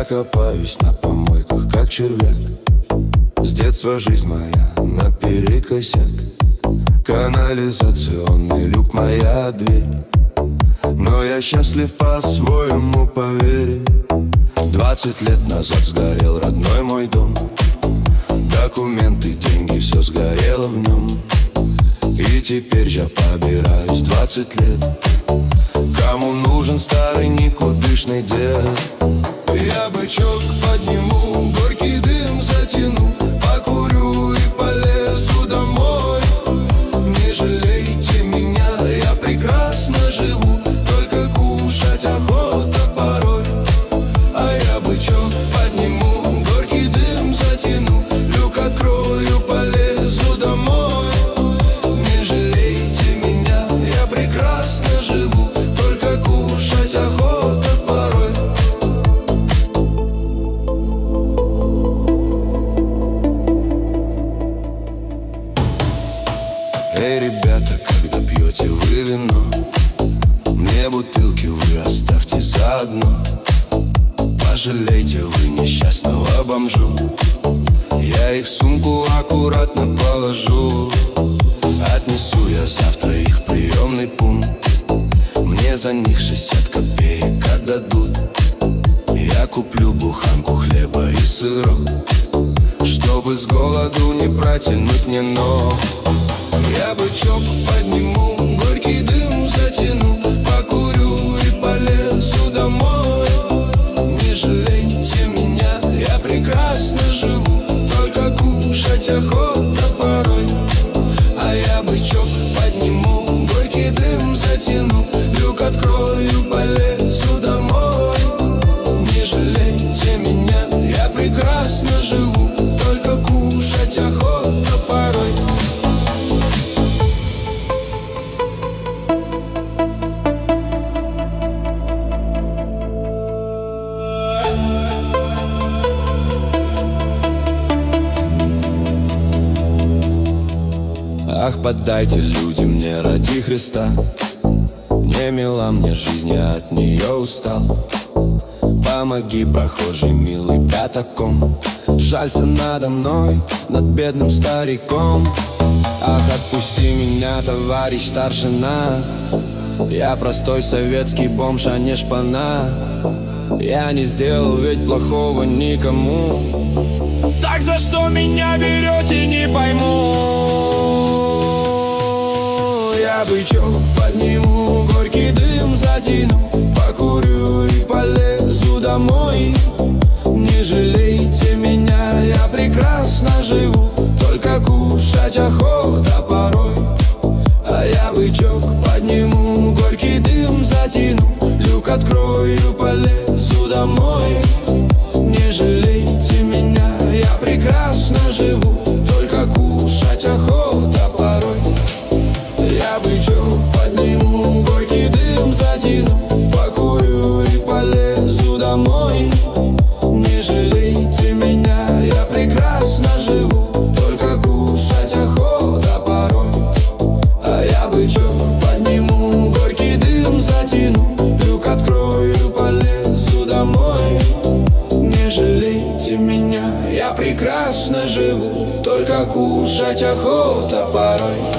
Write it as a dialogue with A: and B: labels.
A: копаюсь на помойках, как червяк. С детства жизнь моя наперекосяк. Канализационный люк, моя дверь. Но я счастлив по-своему, поверь. 20 лет назад сгорел родной мой дом. Документы, деньги, все сгорело в нем. И теперь я побираюсь 20 лет. Кому нужен старый никудышный дед? Я бычок подниму, горький дым затяну, покурю и полезу домой. Не жалейте меня, я прекрасно живу, только кушать охота порой. А я бычок подниму, горький дым затяну, люк открою, полезу домой. Не жалейте меня, я прекрасно живу, только кушать охота порой. Эй, ребята, когда пьете вы вино, мне бутылки вы оставьте заодно. Пожалейте вы несчастного бомжу, я их в сумку аккуратно положу. Отнесу я завтра их в приемный пункт. Мне за них 60 копеек отдадут. Я куплю буханку хлеба и сырок, чтобы с голоду не протянуть мне ног. Я бычок подниму, горький дым затяну, покурю и полезу домой. Не жалейте меня, я прекрасно живу, только кушать охота порой. А я бычок подниму, горький дым затяну, люк открою, полезу домой. Не жалейте меня, я прекрасно живу, только кушать охота порой. Ах, подайте, люди, мне ради Христа. Не мила мне жизнь, я от нее устал. Помоги, прохожий, милый, пятаком. Жалься надо мной, над бедным стариком. Ах, отпусти меня, товарищ старшина. Я простой советский бомж, а не шпана. Я не сделал ведь плохого никому. Так за что меня берете, не пойму. Я бычок подниму, горький дым затяну, покурю и полезу домой. Не жалейте меня, я прекрасно живу, только кушать охота порой. А я бычок подниму, горький дым затяну, люк открою, полезу домой. Не жалейте меня, я прекрасно живу, только кушать охота порой. Я бычок подниму, горький дым затяну, покурю и полезу домой. Не жалейте меня, я прекрасно живу, только кушать охота порой. А я бычок подниму, горький дым затяну, люк открою, полезу домой. Не жалейте меня, я прекрасно живу, только кушать охота порой.